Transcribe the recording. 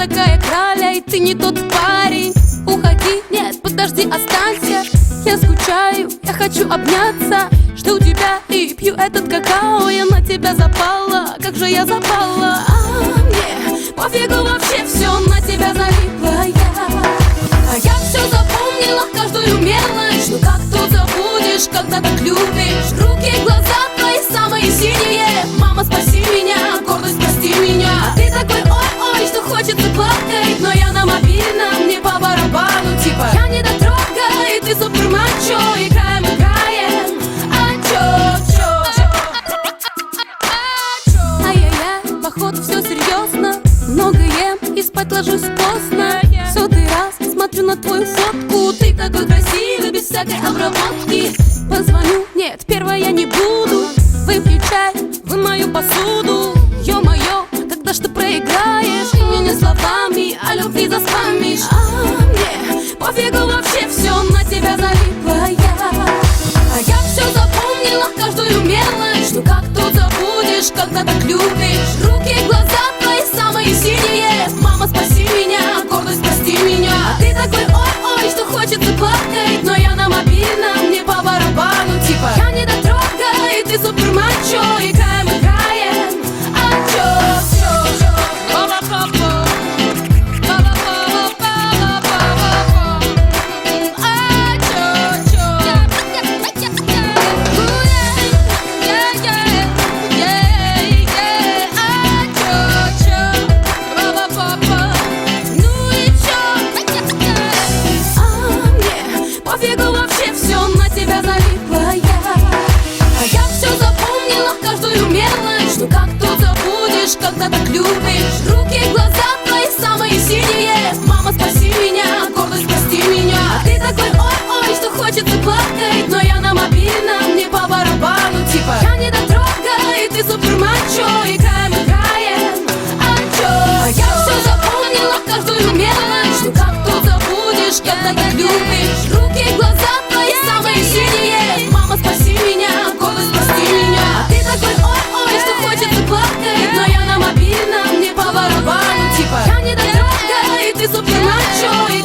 такая краля, и ты не тот парень. Уходи, нет, подожди, останься. Я скучаю, я хочу обняться. Жду тебя и пью этот какао. Я на тебя запала, как же я запала. Мне пофигу вообще, все на тебя залипла я. А я все запомнила, каждую мелочь. Ну как тут забудешь, когда так любишь? Руки, глаза твои самые синие. Мама, спаси меня, гордость, прости меня. А ты такой ой-ой, что хочется плакать. Но я на мобильном, мне по барабану. Типа я не дотрога, и ты супер мачо. Играем, играем, ай-яй-яй, походу все серьезно. Много ем и спать ложусь поздно. Сотый раз смотрю на твою фотку. Ты такой красивый, без всякой обработки. Позвоню, нет, первая я не буду. Выпью чай, вымою посуду. Ё-моё, когда ж ты проиграешь? И мне не словами, а любви заспамишь. Мне пофигу вообще, все на тебя залипла я. А я все запомнила, каждую мелочь. Ну как тут забудешь, когда так любишь? Руки, глаза твои самые синие. Мама, спаси меня, гордость, прости меня. А ты такой ой-ой, что хочется плакать. Но я на мобильном, мне по барабану. Типа я не дотрога, и ты супер мачо. Играем, играем, пофигу вообще, все на тебя залипла я. А я все запомнила, каждую мелочь. Ну как тут забудешь, когда так любишь? Руки, глаза твои самые синие. Мама, спаси меня, гордость, прости меня. А ты такой ой-ой, что хочется плакать. Но я на мобильном, мне по барабану. Типа я не дотрога, и ты супер мачо. Играем, играем, а я все запомнила, каждую мелочь. Ну как тут забудешь, когда так любишь? Руки, глаза твои самые синие. Мама, спаси меня, гордость, прости меня. А ты такой ой-ой, что хочется плакать. Но я на мобильном, мне по барабану. Типа я не дотрога, и ты супер мачо.